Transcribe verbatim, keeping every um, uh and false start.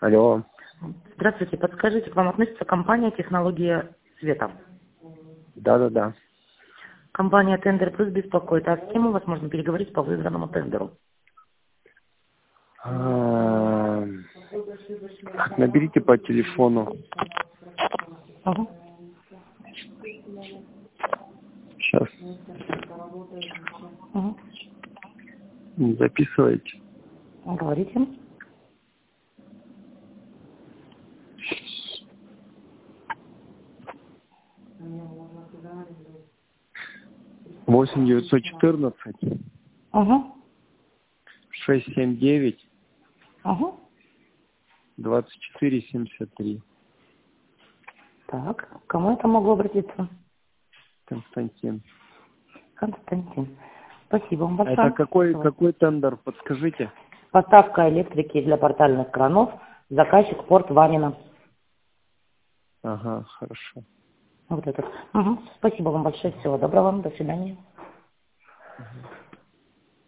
Алло. Здравствуйте, подскажите, к вам относится компания «Технология света»? Да-да-да. Компания «Тендер Плюс» беспокоит. А с кем у вас можно переговорить по выбранному тендеру? А, так, наберите по телефону. Угу. Сейчас. Угу. Записывайте. Говорите. восемь девятьсот четырнадцать Угу. шесть семь девять Угу. двадцать четыре семьдесят три. Так, к кому это могло обратиться? Константин. Константин. Спасибо вам А это большое. какой, Всего. какой тендер, подскажите? Поставка электрики для портальных кранов. Заказчик порт Ванина. Ага, хорошо. Вот этот. Угу. Спасибо вам большое. Всего доброго. До свидания. Угу.